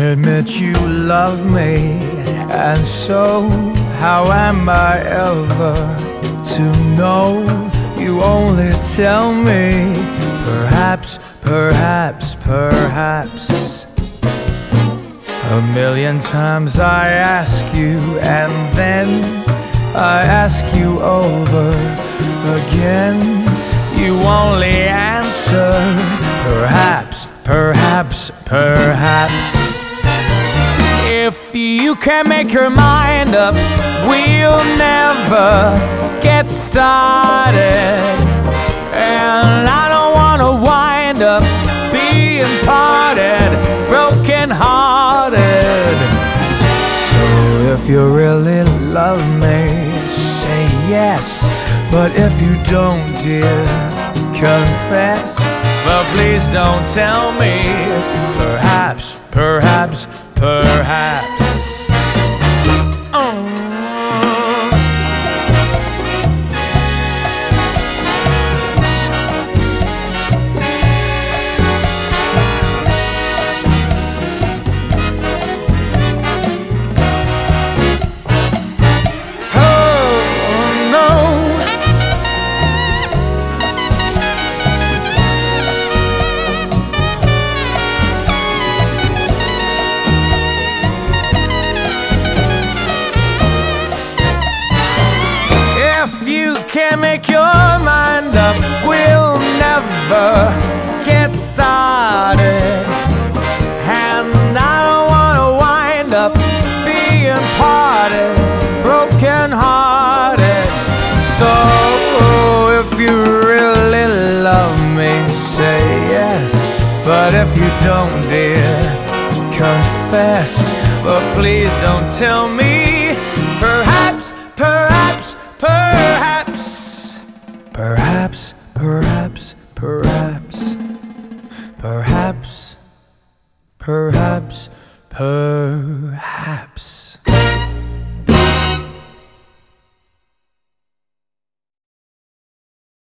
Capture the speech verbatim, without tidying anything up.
Admit you love me, and so how am I ever to know? You only tell me, perhaps, perhaps, perhaps. A million times I ask you, and then I ask you over again. You only answer, perhaps, perhaps, perhaps. If you can't make your mind up, we'll never get started. And I don't wanna wind up being parted, broken hearted. So if you really love me, say yes. But if you don't, dear, confess. But please don't tell me, perhaps, perhaps, perhaps. Oh. If you can't make your mind up, we'll never get started. And I don't wanna wind up being parted, broken hearted. So if you really love me, say yes. But if you don't, dear, confess. But please don't tell me, perhaps, perhaps, perhaps, perhaps, perhaps, perhaps, perhaps, perhaps, perhaps.